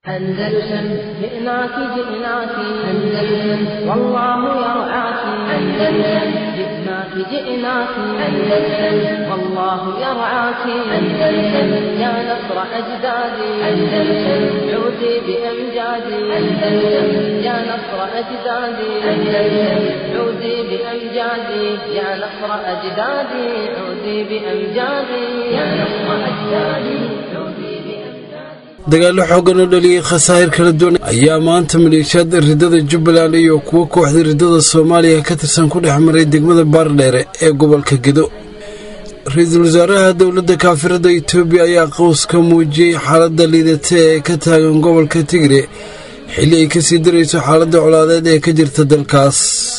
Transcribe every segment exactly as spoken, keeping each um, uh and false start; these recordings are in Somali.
أندلسن جئناك جئناك أندلسن والله يرعاك أندلسن جئناك جئناك أندلسن والله يرعاك أندلسن يا نصر أجدادي أندلسن عودي بأمجادي أندلسن يا نصر أجدادي أندلسن عودي بأمجادي يا نصر أجدادي عودي بأمجادي يا نصر أجدادي عودي dagaallo xoogan oo dhaliyay khasaa'ir kala duwan ayaa maanta maleeshiyada ridada Jubbaland iyo kuwa kooxda ridada Soomaaliya ka tirsan ku dhex maray degmada Baardheere ee gobolka Gedo. Ra'iisul Wasaaraha Dowladda Kaafirada Itoobiya ayaa qows ka muujiyay xaaladda liidata ee ka taagan gobolka Tigray xilli ay ka sii darayso xaaladda colaadeed ee ka jirta dalkaas.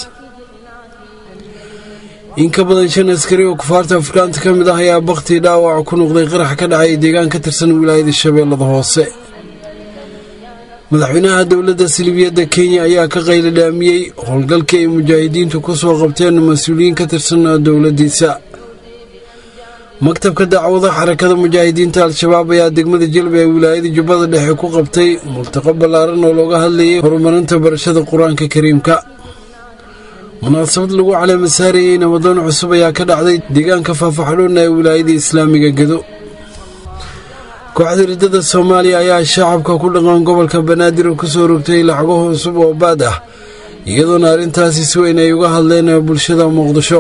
in ka badan shan askari oo kufaarta Afrikaanta ka mid ah ayaa baqti dhaawac ku noqday qarax ka dhacay deegaan ka tirsan wilaayada Shabeellada Hoose. madaxweynaha dowladda Silibiyada Kenya ayaa ka qayladhaamiyay howlgalkii ay mujaahidiintu ku soo qabteen mas'uuliyiin ka tirsan dowladdiisa. maktabka dacwada xarakada mujaahidiinta Al-Shabaab ayaa degmada Jilba ee wilaayada Jubbada Dhexe ku qabtay multaqo ballaaran oo looga hadlayay horumarinta barashada Quraanka Kariimka. munaasabad lagu caleema saarayay nabadon cusub ayaa ka dhacday deegaanka Faafaxdhoon ee wilaayada Islaamiga Gedo. kooxda ridada Soomaaliya ayaa shacabka ku dhaqan gobolka Banaadir ku soo rogtay lacago cusub oo baad ah iyadoo arrintaasi si weyn ay uga hadleen bulshada Muqdisho.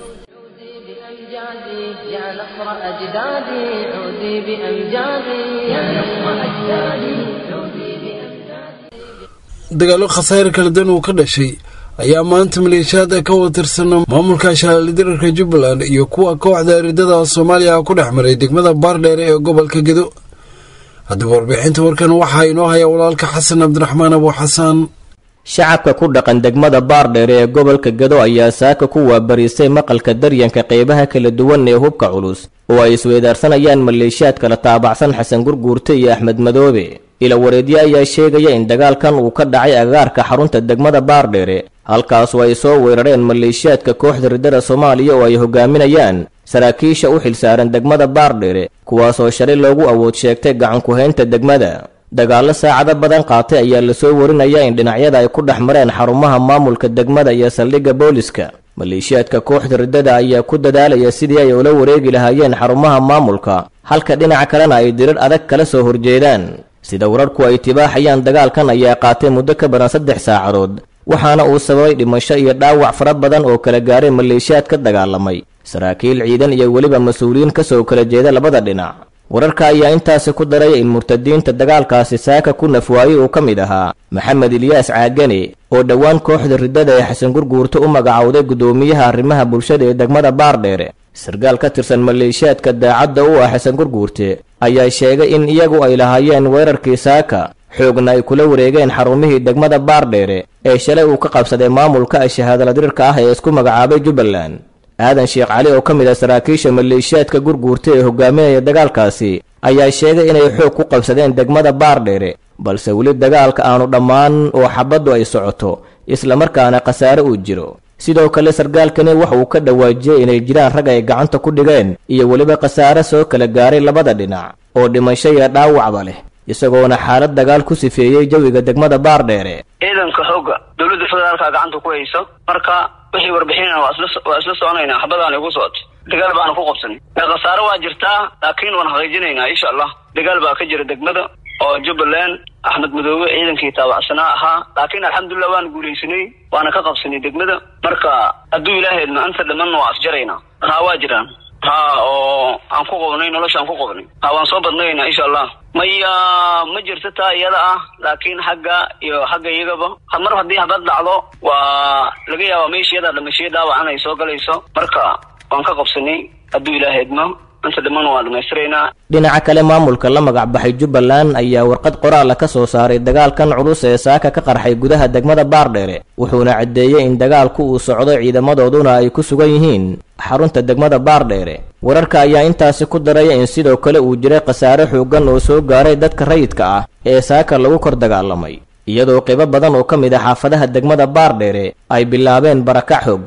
dagaallo khasaa'ir kala duwan oo ka dhashay ayaa maanta maleeshiyada ka watirsan maamulka shaqaalidirka Jubbaland iyo kuwa kooxda ridada Soomaaliya ku dhex maray degmada Baardheere ee gobolka Gedo. haddaba warbixinta warkan waxa inoo haya walaalka Xasan Cabdiraxmaan Abu Xasan. shacabka ku dhaqan degmada Baardheere ee gobolka Gedo ayaa saaka ku waabarisay maqalka daryanka qaybaha kala duwan ee hubka culus oo ay isweydaarsanayaan maleeshiyad kala taabacsan Xasan Gurguurte iyo Axmed Madoobe. ila wareedyo ayaa sheegaya in dagaalkan uu ka dhacay agaarka xarunta degmada Baardheere halkaas oo ay soo weerareen maleeshiyadka kooxda ridada Soomaaliya oo ay hogaaminayaan saraakiisha u xilsaaran degmada Baardheere kuwaas oo shalay loogu awood sheegtay gacan ku haynta degmada. dagaallo saacado badan qaatay ayaa la soo warinaya in dhinacyada ay ku dhex mareen xarumaha maamulka degmada iyo saldhigga booliska. maleeshiyadka kooxda ridada ayaa ku dadaalaya sidii ay ula wareegi lahaayeen xarumaha maamulka halka dhinaca kalena ay dirir adag kala soo horjeedaan. sida wararku ay tibaaxayaan dagaalkan ayaa qaatay muddo ka badan saddex saacadood waxaana uu sababay dhimasho iyo dhaawac fara badan oo kala gaaray maleeshiyad ka dagaalamay saraakiil ciidan iyo weliba mas'uuliyiin ka soo kala jeeda labada dhinac. wararka ayaa intaasi ku daray in murtadiinta dagaalkaasi saaka ku nafwaayay uu ka mid ahaa Maxamed Ilyaas Caagane oo dhawaan kooxda ridada ee Xasan Gurguurte u magacawday gudoomiyaha arrimaha bulshada ee degmada Baardheere. sargaal ka tirsan maleeshiyadka daacadda u ah Xasan Gurguurte ayaa sheegay in iyagu ay lahaayeen weerarkii saaka xoogna ay kula wareegeen xarumihii degmada Baardheere ee shalay uu ka qabsaday maamulka shahaadada dirirka ah ee isku magacaabay Jubbaland. aadan Sheekh Cali oo ka mid ah saraakiisha maleeshiyadka Gurguurte ee hogaaminaya dagaalkaasi ayaa sheegay inay xoog ku qabsadeen degmada Baardheere balse weli dagaalka aanu dhammaan oo xabaddu ay socoto isla markaana khasaare uu jiro. sidoo kale sargaalkani waxa uu ka dhawaajiyay inay jiraan rag ay gacanta ku dhigeen iyo weliba khasaare soo kala gaaray labada dhinac oo dhimasho iyo dhaawacba leh isagoona xaalad dagaal ku sifeeyay jawiga degmada Baardheere. ciidanka xooga dowladda federaalka gacanta ku hayso marka wixii warbixinayna waa isla waa isla soconaynaa xabadaan igu socoto dagaal baan ku qabsanay khasaare waa jirtaa laakiin waan xaqiijinaynaa insha Allah dagaal baa ka jira degmada oo Jubbaland Axmed Madoobe ciidankii taabacsanaa ahaa laakiin alxamdulillah waan guuleysanay waana ka qabsanay degmada marka hadduu Ilaahay idmo anta dhamaan waa afjarayna ha waa jiraan ha oo aan ku qodnay nolosha aan ku qodnay ha waan soo badnaynaa insha Allah maya ma jirto taa iyada ah laakiin xagga iyo xagga iyagaba mar haddii habad dhacdo waa laga yaabaa meeshiyada dhamashyada waa inay soo galayso marka waan ka qabsanay hadduu Ilaahay idmo anta dhamaan waa dhameystirayna. dhinaca kale maamulka la magac baxay Jubbaland ayaa warqad qoraal ka soo saaray dagaalkan culus ee saaka ka qarxay gudaha degmada Baardheere wuxuuna cadeeyay in dagaalku uu socdo ciidamadooduna ay ku sugan yihiin xarunta degmada Baardheere. wararka ayaa intaasi ku daray in sidoo kale uu jiray khasaare xoogan oo soo gaaray dadka rayidka ah ee saaka lagu kor dagaalamay iyadoo qaybo badan oo ka mid ah xaafadaha degmada Baardheere ay bilaabeen barakac xoogan.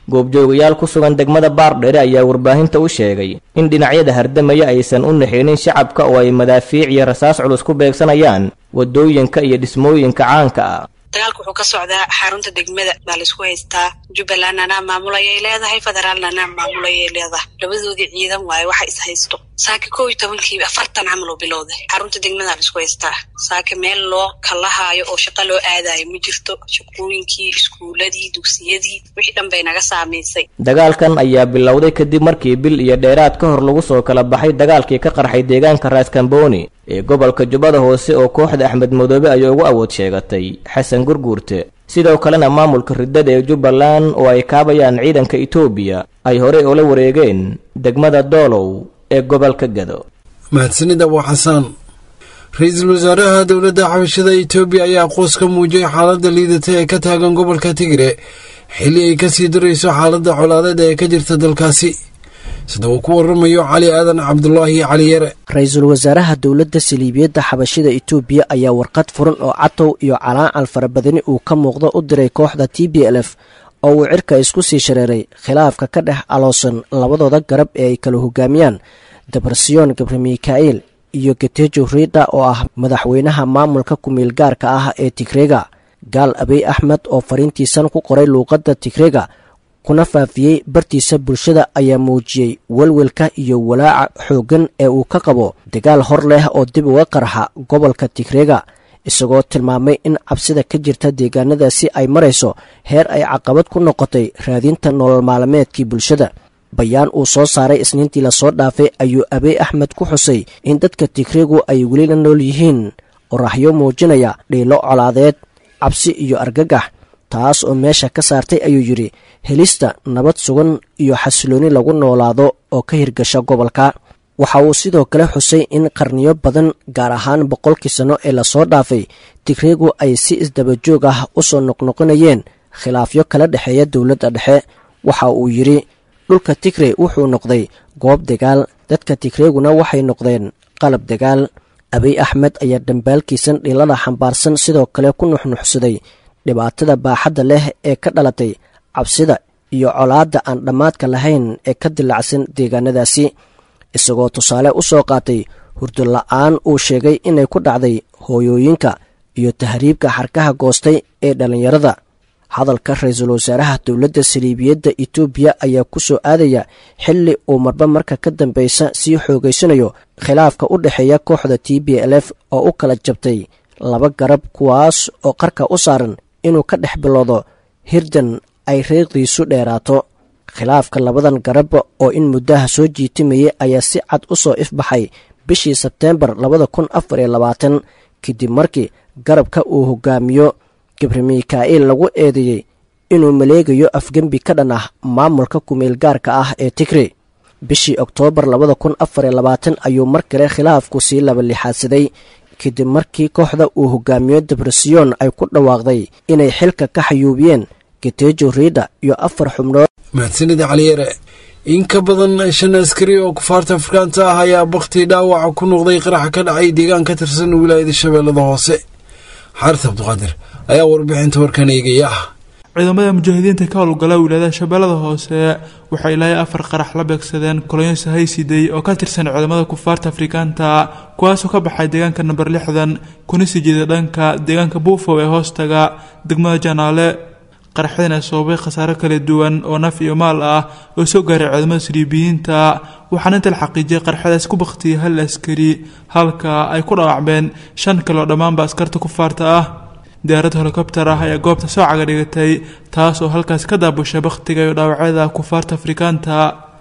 goobjoogayaal ku sugan degmada baardheere ayaa warbaahinta u sheegay in dhinacyada hardamaya aysan u naxeenin shacabka oo ay madaafiic iyo rasaas culus ku beegsanayaan wadooyinka iyo dhismooyinka caanka ah. dagaalku wuxuu ka socdaa xarunta degmada baa la isku haystaa. Jubbalandna maamulayay leedahay, federaalna maamulayay leedahay. labadoodii ciidan waaye waxa is haysto. saaka kow iyo tobankii afartan camal oo bilowday xarunta degmada la isku haystaa. saaka meel loo kala haayo oo shaqo loo aadayo ma jirto. shaqooyinkii, iskuuladii, dugsiyadii wixii dhan bay naga saameysay. dagaalkan ayaa bilowday kadib markii bil iyo dheeraad ka hor lagu soo kala baxay dagaalkii ka qarxay deegaanka Raaskambooni ee gobolka Jubbada Hoose oo kooxda Axmed Madoobe ay ugu awood sheegatay Xasan Gurguurte. sidoo kalena maamulka ridada ee Jubbaland oo ay kaabayaan ciidanka Itoobiya ay hore ula wareegeen degmada Doolow ee gobolka Gado. mahadsanid Abu Xasan. Ra'iisul Wasaaraha Dowladda Xabashada Itoobiya ayaa qoys ka muujiyay xaaladda liidata ee ka taagan gobolka Tigray xilli ay ka sii darayso xaaladda colaadeed ee ka jirta dalkaasi. sida uu ku waramayo Cali Aadan Cabdullaahi Cali Yare. Ra'iisul Wasaaraha Dowladda Saliibiyadda Xabashada Itoobiya ayaa warqad furan oo catow iyo calaacal farabadani uu ka muuqdo u diray kooxda T B L F oo uu cirka isku sii shareeray khilaafka ka dhex aloosan labadooda garab ee ay kala hogaamiyaan Dabarsiyoon Gabre Mikael iyo Getachew Reda oo ah madaxweynaha maamulka ku-meel gaarka ah ee Tigreega. Gaal Abiy Ahmed oo fariintiisan ku qoray luuqadda Tigreega kuna faafiyey bartiisa bulshada ayaa muujiyey walwalka iyo walaaca xooggan ee uu ka qabo dagaal hor leh oo dib uga qarxa gobolka Tigreega, isagoo tilmaamay in cabsida ka jirta deegaanadaasi ay marayso heer ay caqabad ku noqotay raadinta nolol maalmeedkii bulshada. bayaan uu soo saaray isniintii la soo dhaafay ayuu Abiy Ahmed ku xusay in dadka Tigreegu ay weli la nool yihiin qorraxyo muujinaya dhiilo colaadeed, cabsi iyo argagax, taas oo meesha ka saartay ayuu yiri helista nabad sugan iyo xasilooni lagu noolaado oo ka hirgasha gobolka. waxa uu sidoo kale xusay in qarniyo badan gaar ahaan boqolkii sano ee la soo dhaafay Tigreegu ay si isdaba joog ah u soo noqnoqonayeen khilaafyo kala dhaxeeya dowladda dhexe. waxa uu yiri dhulka Tigray wuxuu noqday goob dagaal, dadka Tigreeguna waxay noqdeen qalab dagaal. Abiy Ahmed ayaa dambaalkiisan dhilada xambaarsan sidoo kale ku nuxnuxsaday dhibaatada baaxadda leh ee ka dhalatay cabsida iyo colaadda aan dhammaadka lahayn ee ka dilacsan deegaanadaasi, isagoo tusaale u soo qaatay hurdo la'aan uu sheegay inay ku dhacday hooyooyinka iyo tahriibka xarkaha goostay ee dhalinyarada. hadalka ra'iisul wasaaraha Dowladda Saliibiyadda Itoobiya ayaa ku soo aadaya xilli uu marba marka ka dambaysa sii xoogaysanayo khilaafka u dhaxeeya kooxda T B L F oo u kala jabtay laba garab, kuwaas oo qarka u saaran inuu ka dhex bilowdo hirdan ay reeqiisu dheeraato. khilaafka labadan garab oo in muddaha soo jiitimayay ayaa si cad u soo ifbaxay bishii Sebteembar laba kun afar iyo labaatan kadib markii garabka uu hogaamiyo Gabre Mikael lagu eedeeyay inuu maleegayo afgembi ka dhan ah maamulka ku-meel gaarka ah ee Tigray. bishii Oktoobar laba kun afar iyo labaatan ayuu mar kale khilaafku sii laba lixaadsaday kadib markii kooxda uu hogaamiyo Dabarsiyoon ay ku dhawaaqday inay xilka ka xayuubiyeen Getachew Reda iyo afar xubnood. mahadsanid Cali Yare. in ka badan shan askari oo kufaarta Afrikaanta ah ayaa baqti dhaawac ku noqday qarax ka dhacay deegaan ka tirsan wilaayada Shabeellada Hoose. Xarth Abduqaadir ayaa warbixinta warkan eegaya. ciidamada mujaahidiinta ka howlgala wilaayada Shabeellada Hoose waxay ilaa afar qarax la beegsadeen kolonyo haysiday oo ka tirsan ciidamada kufaarta Afrikaanta kuwaas oo ka baxay deegaanka number lixdan kuna sii jeeda dhanka deegaanka Buufo ee hoostaga degmada Janaale. qaraxdana soobay khasaare kala duwan oo naf iyo maal ah oo soo gaaray ciidamada Saliibiyiinta, waxaana inta la xaqiijiyay qaraxdaas ku baqtiyay hal askari halka ay ku dhaawacmeen shan kale oo dhammaanba askarta kufaarta ah. diyaarad helicopter ah ayaa goobta soo caga dhigatay taas oo halkaas ka daabushay baqtiga iyo dhaawacyada kufaarta Afrikaanta.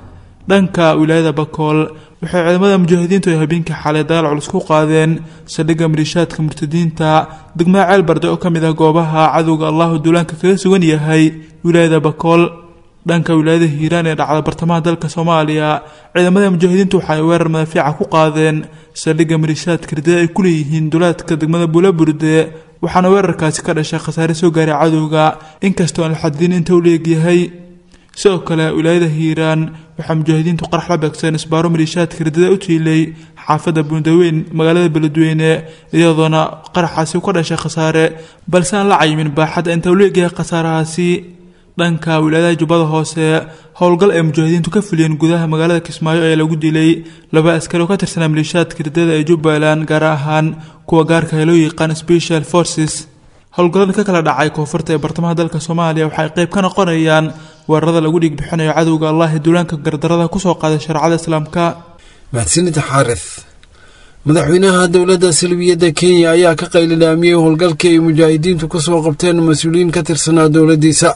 dhanka wilaayada Bakool waxay ciidamada mujaahidiintu ay habeenkii xalay dagaal culus ku qaadeen saldhigga malishaadka murtadiinta degmada Ceelbarde oo ka mid ah goobaha cadowga Allahu duulaanka kaga sugan yahay wilaayada Bakool. dhanka wilaayada Hiiraan ee dhacda bartamaha dalka Soomaaliya ciidamada mujaahidiintu waxay weerar madaafiic ku qaadeen saldhigga malishaadka ridada ay ku leeyihiin duulaadka degmada Buulaburde, waxaana weerarkaasi ka dhashay khasaare soo gaaray cadowga inkastoo aan la xadidin inta uu leeyahay. sidoo kale wilaayada Hiiraan waxa mujaahidiintu qarax la beegsadeen isbaaro malishaadka ridada u tiilay xaafadda Buundaweyn magaalada Beledweyne, iyadoona qaraxaasi ku dhashay khasaare balse aan la cayimin baaxadda inta uu leeyahay khasaarahaasi. dhanka wilaayada jubbada hoose howlgal ay mujaahidiintu ka fuliyeen gudaha magaalada Kismaayo ee lagu dilay laba askari oo ka tirsan maleeshiyaadka ridada ee Jubbaland gaar ahaan kuwa gaarka ah loo yaqaan Special Forces. howlgallada ka kala dhacay koonfurta ee bartamaha dalka Soomaaliya waxay qayb ka noqonayaan weerarada lagu dhig bixinayo cadowga Allah ee duulaanka gardarada ku soo qaaday sharciyada islaamka. mahadsanid xaaris. madaxweynaha dowladda Silibiyada Kenya ayaa ka qaylinayay howlgalkii ay mujaahidiintu ku soo qabteen mas'uuliyiin ka tirsanaa dowladdiisa.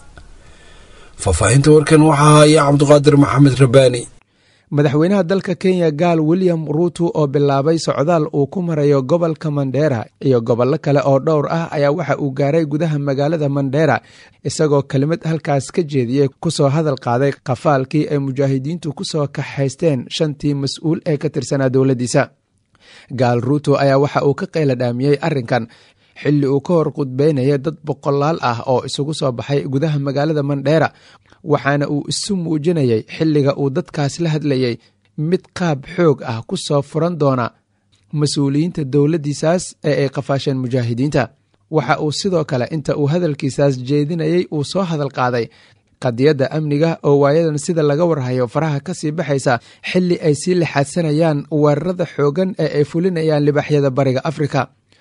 fafaahinta warkan waxaa haya Cabduqaadir Maxamed Rabaani. madaxweynaha dalka Kenya Gaal William Ruto oo bilaabay socdaal uu ku marayo gobolka Mandera iyo gobollo kale oo dhowr ah ayaa waxa uu gaaray gudaha magaalada Mandera isagoo kelimad halkaas ka jeediyay ku soo hadal qaaday qafaalkii ay mujaahidiintu ku soo kaxaysteen shantii mas'uul ee ka tirsanaa dowladdiisa. Gaal Ruto ayaa waxa uu ka qayladhaamiyay arrinkan xilli uu ka hor qudbeynaya dad boqolaal ah oo isugu soo baxay gudaha magaalada Mandera waxaana uu isu muujinayay xilliga uu dadkaas la hadlayay mid qaab xoog ah ku soo furan doona mas'uuliyiinta dowladdiisaas ee ay qafaasheen mujaahidiinta. waxa uu sidoo kale inta uu hadalkiisaas jeedinayay uu soo hadal qaaday qadiyadda amniga oo waayadan sida laga warhayo faraha ka sii baxaysa xilli ay sii lixaadsanayaan weerarada xoogan ee ay fulinayaan libaxyada bariga Afrika.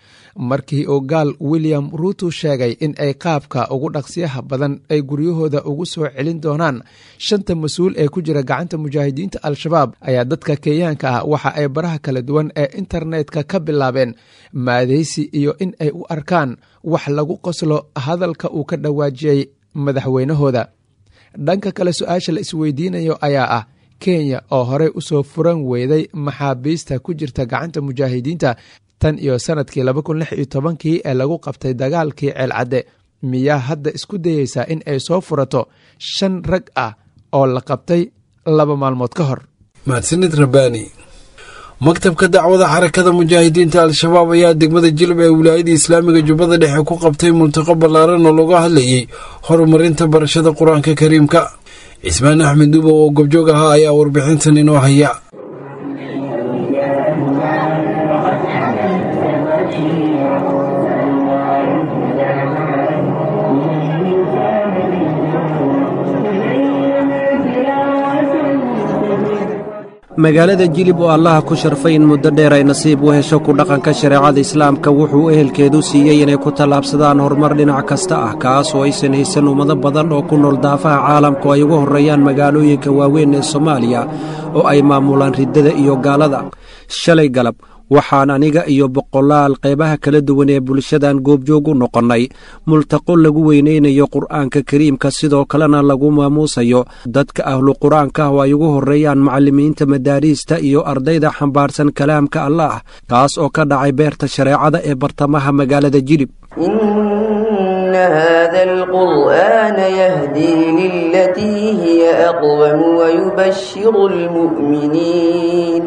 markii uu Gaal William Ruto sheegay in ay qaabka ugu dhaqsiyaha badan ay guryahooda ugu soo celin doonaan shanta mas'uul ee ku jira gacanta mujaahidiinta Al-Shabaab ayaa dadka Kenyaanka ah waxa ay baraha kala duwan ee internetka ka bilaabeen maadeysi iyo in ay u arkaan wax lagu qoslo hadalka uu ka dhawaajiyay madaxweynahooda. dhanka kale su-aasha la isweydiinayo ayaa ah Kenya oo horey u soo furan weyday maxaabiista ku jirta gacanta mujaahidiinta tan iyo sanadkii laba kun lix iyo tobankii ee lagu qabtay dagaalkii Ceelcadde miyaa hadda isku dayeysaa in ay soo furato shan rag ah oo la qabtay laba maalmood ka hor. mahadsanid Rabaani. maktabka dacwada xarakada mujaahidiinta Al-Shabaab ayaa degmada Jilib ee wilaayada Islaamiga Jubbada Dhexe ku qabtay multaqo ballaaran oo looga hadlayay horumarinta barashada Qur'aanka Kariimka. Ismaan Axmed Duubo oo gobjoog ahaa ayaa warbixintan inoo haya. magaalada Jilib oo Allah ku sharfay in muddo dheer ay nasiib u hesho ku dhaqanka shariicada islaamka wuxuu ehelkeedu siiyay inay ku tallaabsadaan horumar dhinac kasta ah kaas oo aysan haysan ummado badan oo ku nool daafaha caalamku ay ugu horreeyaan magaalooyinka waaweyn ee Soomaaliya oo ay maamulaan riddada iyo gaalada. shalay galab waxaan aniga iyo boqolaal qaybaha kala duwan ee bulshadan goobjoog u noqonnay multaqo lagu weyneynayo qur'aanka kariimka sidoo kalena lagu maamuusayo dadka ahlu qur'aanka oo ay ugu horreeyaan macallimiinta madaariista iyo ardayda xambaarsan kalaamka Allah kaas oo ka dhacay beerta shareecada ee bartamaha magaalada Jilib. إن هذا القرآن يهدي للتي هي أقوم ويبشر المؤمنين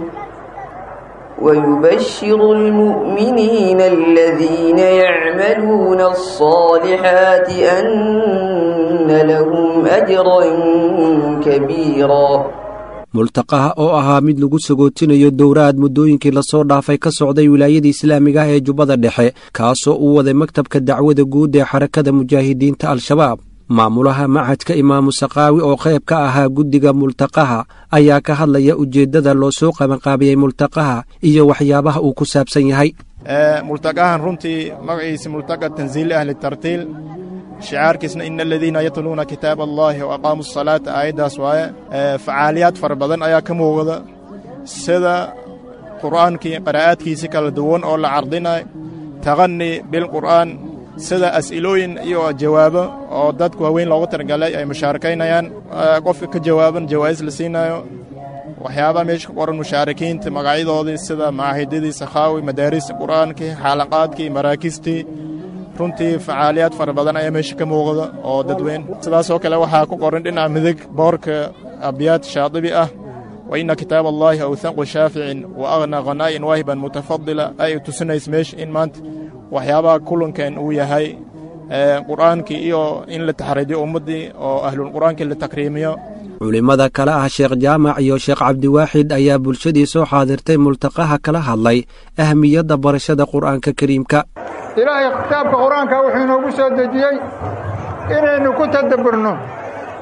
ويبشر المؤمنين الذين يعملون الصالحات أن لهم أجرا كبيرا. multaqaha oo ahaa mid lagu sagootinayo dowraad muddooyinkii lasoo dhaafay ka socday wilaayada islaamiga ah ee Jubbada Dhexe kaasoo uu waday maktabka dacwada guud ee xarakada mujaahidiinta Al-Shabaab. maamulaha macadka Imaamu Saqaawi oo qayb ka ahaa guddiga multaqaha ayaa ka hadlaya ujeeddada loo soo qabanqaabiyey multaqaha iyo waxyaabaha uu ku saabsan yahay. multaqahan runtii magaciisa multaqa tanziil ahli tartiil shicaarkiisna ina aladiina yatluuna kitaab allahi wa aqaamu asalaata aayaddaas waaye. facaaliyaad fara badan ayaa ka muuqda sida qur'aankii qiraa'aadkiisi kala duwan oo la cardinayo taqani bilqur'aan sida as'ilooyin iyo jawaabo oo dadku waaweyn loogu talagalay ay mushaarakaynayaan qofka ka jawaaban jawaa'is la siinayo waxyaabaha meesha ku qoran mushaarikiinta magacyadoodii sida macaahidadii sakhaawi madaarista qur'aankii xaalaqaadkii maraakiistii runtii facaaliyaad fara badan ayaa meesha ka muuqda oo dadweyn. sidaasoo kale waxaa ku qoran dhinaca midig boorka abyaad shaadibi ah wa ina kitaab allahi awthanqu shaaficin wa aghnaa khanaa'in waahiban mutafadila ay tusinaysa meesha in maanta waxyaabaha kulankan uu yahay qur'aankii iyo in la taxriijiyo ummaddii oo ahlulqur'aankii la takriimiyo. culimmada kale ah sheekh jaamac iyo sheekh cabdiwaaxid ayaa bulshadii soo xaadirtay multaqaha kala hadlay ahmiyadda barashada qur'aanka kariimka. ilaahay kitaabka qur'aanka wuxuu inoogu soo dejiyey inaynu ku tadabburno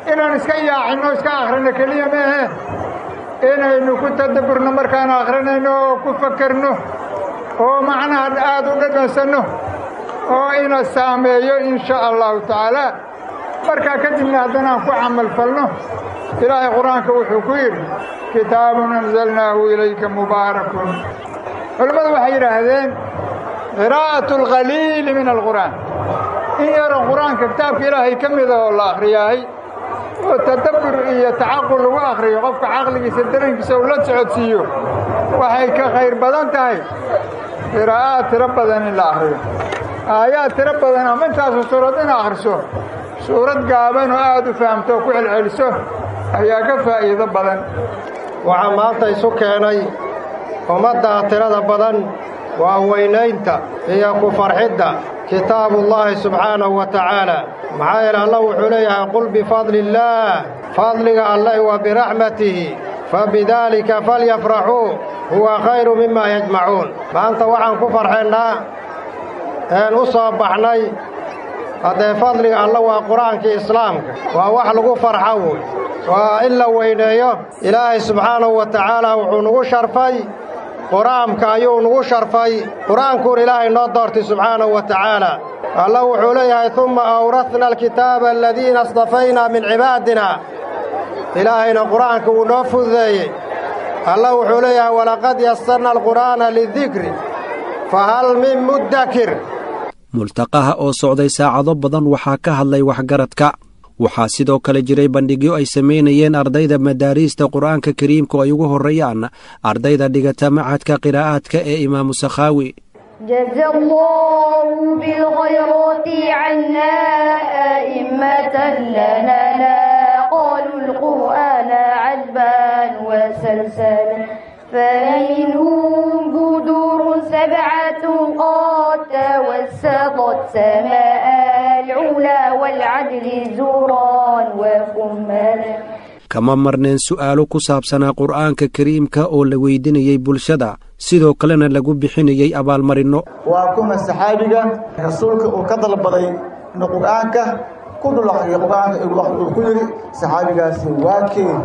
inaan iska yaacinno iska akhrino keliya maahe inaynu ku tadabburno markaan akhrinayno oo ku fakerno oo macnaha aad u dhadhansanno oo ina saameeyo in sha allahu tacaala markaa kadibna haddana aan ku camal falno ilaahay qur-aanka wuxuu ku yidhi kitaabun anzalnaahu ilayka mubaarakun culimmadu waxay yidhaahdeen qiraa'atu alqaliili min alqur'aan in yaran qur-aanka kitaabka ilaahay ka mida oo la akhriyaahay oo tadabbur iyo tacaqul lagu akhriyo qofka caqligiisa dareenkiisa uu la socodsiiyo waxay ka khayr badan tahay qiraa'aad tiro badan in la akhriyo aayaad tiro badan ama intaasu suurad in akhriso suurad gaaban oo aad u fahamto oo ku celceliso ayaa ka faa'iido badan waxaa maanta isu keenay ummaddaa tirada badan waa weynaynta iyo ku farxidda kitaabullaahi subxaanahu wa tacaala maxaa yeele allah wuxuu leeyahay qul bifadli illaah fadliga alleh wa biraxmatihi fabidaalika falyafraxuu huwa khayru mimaa yajmacuun maanta waxaan ku farxaynaa een u soo baxnay haddee fadliga alla waa qur-aankii islaamka waa wax lagu farxo wey waa in la weyneeyo ilaahay subxaanahu wa tacaala wuxuu nagu sharfay qur-aanka ayuu nagu sharfay qur-aankuun ilaahay noo doortay subxaanahu wa tacaala alla wuxuu leeyahay umma awrasna alkitaaba aladiina istafaynaa min cibaadina ilaahayna qur-aanka wuu noo fududeeyey alla wuxuu leeyahay walaqad yasarna alqur'aana lidikri fahal min muddakir multaqaha oo socday saacado badan waxaa ka hadlay waxgaradka waxaa sidoo kale jiray bandhigyo ay samaynayeen ardayda madaariista qur'aanka kariimka oo ay ugu horreeyaan ardayda dhigata macadka qiraa'aadka ee imaamu sakhaawi جزى الله بالخيرات عنا أئمة لنا لا قالوا القرآن عذبا وسلسلا فمنهم بدور سبعة قد توسطت سماء العلا والعدل زورا وكملا kama marneen su'aalo ku saabsanaa qur'aanka kariimka oo la weydinayey bulshada sidoo kalena lagu bixinayey abaalmarinno waa kuma saxaabiga rasuulka uu ka dalbaday inuu qur'aanka ku dul akhriyo qur'aanka uu ku yidhi saxaabigaasi waa keen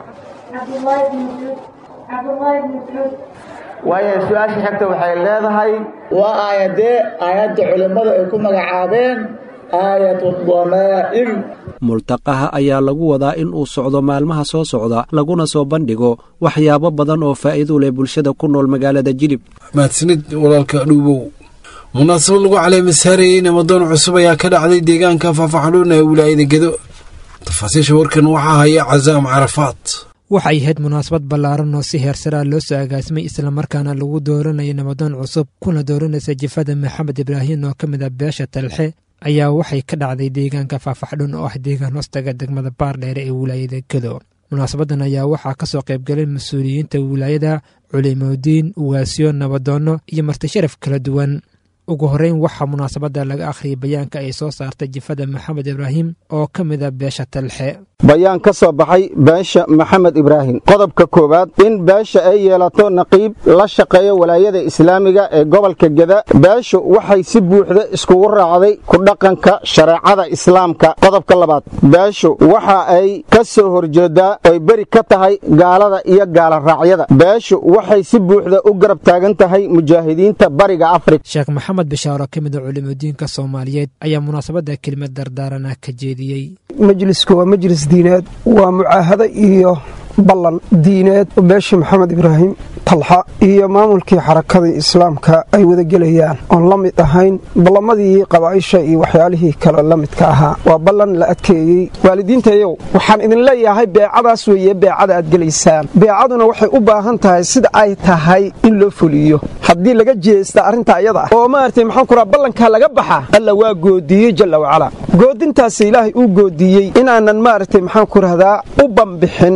waayo su-aasha xigta waxay leedahay waa aayadee aayadda culimmada ay ku magacaabeen aayatu damaa'ir multaqaha ayaa lagu wadaa in uu socdo maalmaha soo socda laguna soo bandhigo waxyaabo badan oo faa'iido leh bulshada ku nool magaalada jilib mahadsanid walaalka dhuubow munaasabad lagu caleemasaarayey namadoon cusub ayaa ka dhacday deegaanka faafaxdhuun ee wilaayada gedo tafaasiisha warkan waxaa haya casaam carafaad waxay ahayd munaasabad ballaaran oo si heersaraa loo soo agaasimay islamarkaana lagu dooranayay namadoon cusub kuna dooranaysa jifada maxamed ibraahin oo ka mid ah beesha talxe ayaa waxay ka dhacday deegaanka faafaxdhun oo ah deegaan hoostaga degmada baardheere ee wilaayada gedo munaasabadan ayaa waxaa ka soo qaybgalay mas-uuliyiinta wilaayada culimodiin ugaasyo nabadoonno iyo martisharaf kala duwan ugu horreyn waxaa munaasabadda laga akhriyay bayaanka ay soo saartay jifada maxamed ibraahim oo ka mid a beesha talxe bayaan ka soo baxay beesha maxamed ibraahim qodobka koowaad in beesha ay yeelato naqiib la shaqeeyo walaayada islaamiga ee gobolka geda beeshu waxay si buuxda iskugu raacday ku dhaqanka shareecada islaamka qodobka labaad beeshu waxa ay ka soo horjeedaa oy beri ka tahay gaalada iyo gaala raacyada beeshu waxay si buuxda u garab taagan tahay mujaahidiinta bariga afrika sheekh maxamed bishaaro ka mid a culimadiinka soomaaliyeed ayaa munaasabadda kelimad dardaarana ka jeediyey majlisku waa majlis diineed waa mucaahado iyo ballan diineed beeshii maxamed ibraahim talxa iyo maamulkii xarakadii islaamka ay wada gelayaan oon la mid ahayn ballamadii qabaa'isha iyo waxyaalihii kale la midka ahaa waa ballan la adkeeyey waalidiintayow waxaan idin leeyahay beecadaas weeye beecada aad gelaysaan beecaduna waxay u baahan tahay sida ay tahay in loo fuliyo haddii laga jeesta arrinta iyada ah oo maaragtay maxaan ku raha ballankaa laga baxa alla waa goodiiyey jalla wacalaa goodintaasi ilaahay uu goodiiyey inaanan maaragtay maxaan ku rahdaa u bambixin ee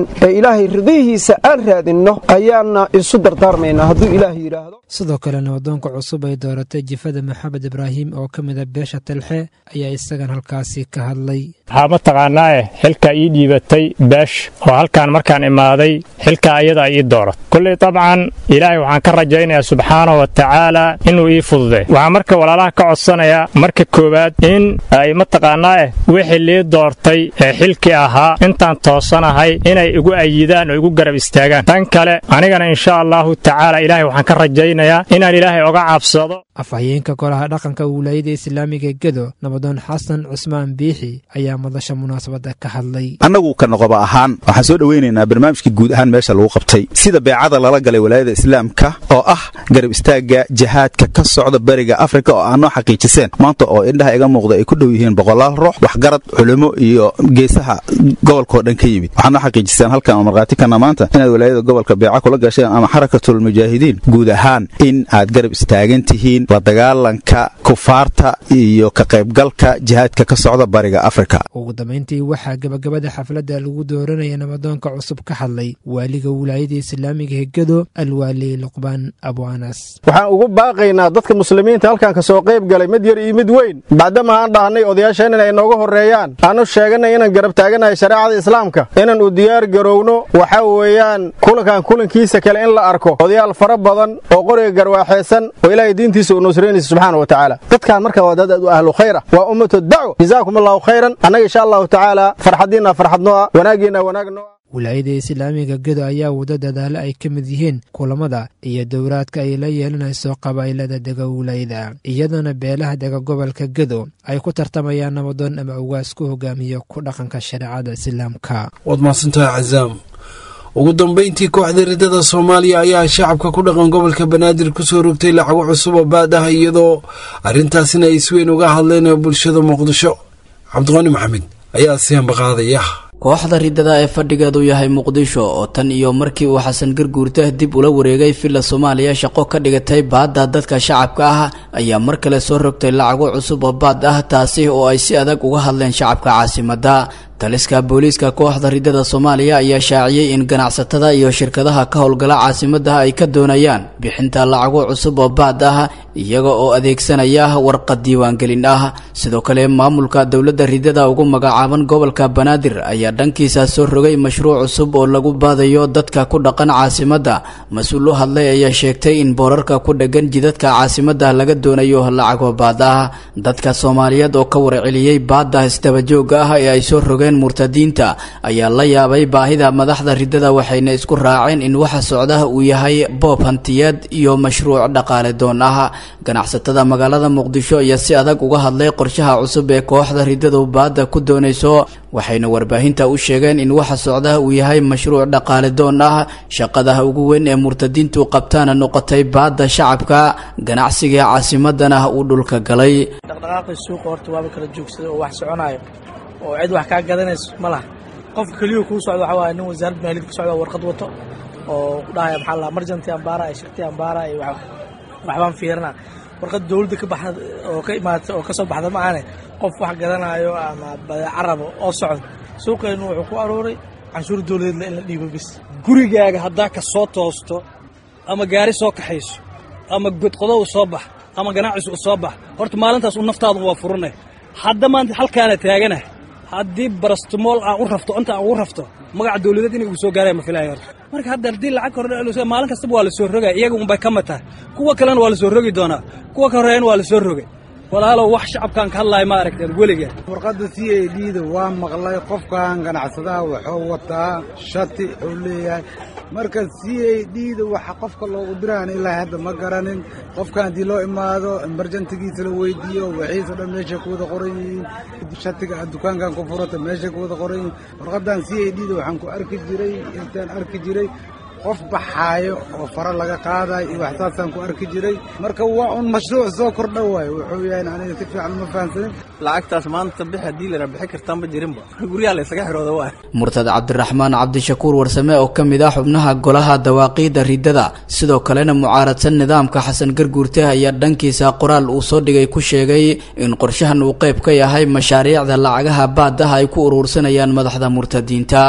ilaahay ridihiisa aan raadinno ayaana isu dardaarmaynaa hadduu ilaahay yidhaahdo sidoo kale nabadoonka cusub ay dooratay jifada maxamed ibraahim oo ka mid a beesha talxe ayaa isagan halkaasi ka hadlay waxaa mataqaanaae xilka ii dhiibatay beesh oo halkaan markaan imaaday xilka ayada ii doorat kulley dabcan ilaahay waxaan ka rajaynayaa subxaanahu wa tacaala inuu ii fududay waxaan marka walaalaha ka codsanayaa marka koowaad in ay mataqaanaae wixii lii doortay ee xilkii ahaa intaan toosanahay inay igu ayidaan oo igu garab istaagaan tan kale anigana insha allahu tacaala ilaahay waxaan ka rajaynayaa inaan ilaahay oga cabsado afhayeenka golaha dhaqanka wilaayada islaamiga gedo nabadoon xasan cusmaan biixi ayaa madasha munaasabada ka hadlay annagu ka noqoba ahaan waxaan soo dhaweynaynaa barnaamijkii guud ahaan meesha lagu qabtay sida beecada lala galay walaayada islaamka oo ah garab istaaga jihaadka ka socda bariga afrika oo aanoo xaqiijiseen maanta oo indhaha iga muuqda ay ku dhow yihiin boqolaal ruux waxgarad culimo iyo geesaha gobolkao dhan ka yimid waxaanoo xaqiijiseen halkan oo markhaati kana maanta inaad walaayada gobolka beeca kula gasheen ama xarakatul mujaahidiin guud ahaan in aad garab istaagan tihiin la dagaalanka kufaarta iyo ka qaybgalka jihaadka ka socda bariga afrika ugu dambayntii waxaa gabagabada xafladda lagu dooranaya nabadoonka cusub ka hadlay waaliga wilaayada islaamiga hegado alwaali luqbaan abu anas waxaan ugu baaqaynaa dadka muslimiinta halkan ka soo qayb galay mid yar iyo mid weyn maadaama aan dhahnay odayaasheen inay nooga horreeyaan aanu sheeganay inaan garab taaganahay shareecada islaamka inaan u diyaar garowno waxa weeyaan kulankan kulankiisa kale in la arko odayaal fara badan oo qoriga garwaaxeysan oo ilaahay diintiisa u nusraynaysa subxaana wa tacaala dadkaan marka waa dad u ahlu khayra waa ummatu dacwa jazaakum allahu khayran annaga insha allahu tacaala farxadiina farxadno ah wanaagiina wanaagno wilaayada islaamiga gedo ayaa wada dadaalo ay ka mid yihiin kulamada iyo dowraadka ay la yeelanayso qabaa'ilada dega wilaayada iyadana beelaha dega gobolka gedo ay ku tartamayaan nabadoon ama ugaas ku hogaamiyo ku dhaqanka shareecada islaamka waad mahadsantahay cazaam ugu dambayntii kooxda ridada soomaaliya ayaa shacabka ku dhaqan gobolka banaadir kusoo rogtay lacago cusub oo baad ah iyadoo arrintaasina ay isweyn uga hadleen bulshada muqdisho cabdiqani maxamed ayaa siyanba qaadaya kooxda ridada ee fadhigeedu yahay muqdisho oo tan iyo markii uu xasan garguurta dib ula wareegay filla soomaaliya shaqo ka dhigatay baadda dadka shacabka ah ayaa mar kale soo rogtay lacago cusub oo baad ah taasi oo ay si adag uga hadleen shacabka caasimadda taliska booliiska kooxda ridada soomaaliya ayaa shaaciyey in ganacsatada iyo shirkadaha ka howlgala caasimadda ay ka doonayaan bixinta lacago cusub oo baad ah iyaga oo adeegsanaya warqad diiwaangelin ah sidoo kale maamulka dowladda ridada ugu magacaaban gobolka banaadir ayaa dhankiisa soo rogay mashruuc cusub oo lagu baadayo dadka ku dhaqan caasimadda mas-uul u hadlay ayaa sheegtay in boorarka ku dhegan jidadka caasimadda laga doonayo lacago baad ah dadka soomaaliyeed oo ka warceliyey baadda isdabajooga ah ee ay soo rogeen murtadiinta ayaa la yaabay baahida madaxda ridada waxayna isku raaceen in waxa socda uu yahay boob hantiyeed iyo mashruuc dhaqaale doon ah ganacsatada magaalada muqdisho ayaa si adag uga hadlay qorshaha cusub ee kooxda ridadu baadda ku doonayso waxayna warbaahinta u sheegeen in waxa socda uu yahay mashruuc dhaqaale doon ah shaqada ugu weyn ee murtadiintu qabtaana noqotay baadda shacabka ganacsiga caasimadana uu dhulka galay dhaqdhaqaaqii suuqa horta waaba kala joogsaday oo wax soconayo oo cid wax kaa gadanayso ma laha qofka keliya kuu socda waxa waaye nin wasaaradda maaliyadda ku socda warqad wato oo ku dhahaya maxaa la emergency ambaara ay shirti ambaara ay waxbaan fiirina warqad dawladda ka baxda oo ka imaata oo ka soo baxda ma ahane qof wax gadanayo ama badeeco rabo oo socda suuqeennu wuxuu ku arooray canshuur dawladeedla in la dhiibo bis gurigaaga haddaa ka soo toosto ama gaari soo kaxayso ama godqodo u soo bax ama ganacsi u soo bax horta maalintaas u naftaadu waa furanay hadda maanta halkaana taaganahay haddii barastamool aan u rafto inta aan ugu rafto magaca dawladeed inay ugu soo gaareen ma filayo horta marka hadda haddii lacag kordha maalin kastaba waa la soo rogaya iyaga unbay ka mataa kuwa kalena waa la soo rogi doonaa kuwa ka horreeyana waa la soo rogay walaalow wax shacabkaan ka hadlaaya ma aragteen weliga warqadda c a d da waa maqlay qofkan ganacsadaha wuxuu wataa shati uu leeyahay marka c a d da waxa qofka loogu diraan ilaa hadda ma garanin qofkan haddii loo imaado emerjantigiisa la weydiiyo wixiisa dhan meeshay ku wada qoran yihiin shatiga aad dukaankan ku furata meeshay ku wada qoran yihiin warqaddan c a d da waxaan ku arki jiray intaan arki jiray qof baxaayo oo fara laga qaadayo iyo waxsaasaan ku arki jiray marka waa un mashruuc soo kordha waayo wuxuu yahay aniga si fiican ma fahamsanin lacagtaas maanta bix haddii lana bixi kartaan ma jirinba guryaha la isaga xirooda waa murtad cabdiraxmaan cabdishakuur warsame oo ka mid ah xubnaha golaha dawaaqiidda ridada sidoo kalena mucaaradsan nidaamka xasan garguurte ayaa dhankiisa qoraal uu soo dhigay ku sheegay in qorshahan uu qayb ka yahay mashaariicda lacagaha baadaha ay ku uruursanayaan madaxda murtadiinta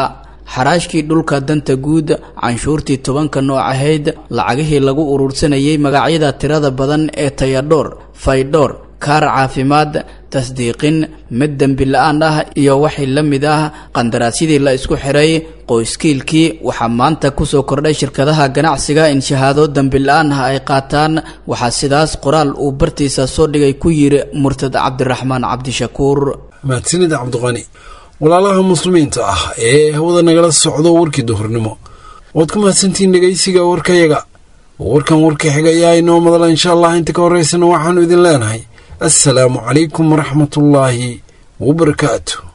xaraashkii dhulka danta guud canshuurtii tobanka nooc ahayd lacagihii lagu urursanayay magacyada tirada badan ee tayadhoor faydhoor kaar caafimaad tasdiiqin mid dembi la-aan ah iyo wixii la mid ah qandaraasyadii la isku xiray qoyskiilkii waxaa maanta kusoo kordhay shirkadaha ganacsiga in shahaado dembi la-aan ah ay qaataan waxaa sidaas qoraal uu bartiisa soo dhigay ku yiri murtad cabdiraxmaan cabdishakuur mahadsanid cabdiqani walaalaha muslimiinta ah ee hawada nagala socdo warkii duhurnimo waad ku mahadsantihiin dhegaysiga warkayaga warkan warka xiga ayaa inoo madala insha allah inta ka horeysana waxaanu idin leenahay assalaamu calaykum waraxmatullaahi wabarakaatu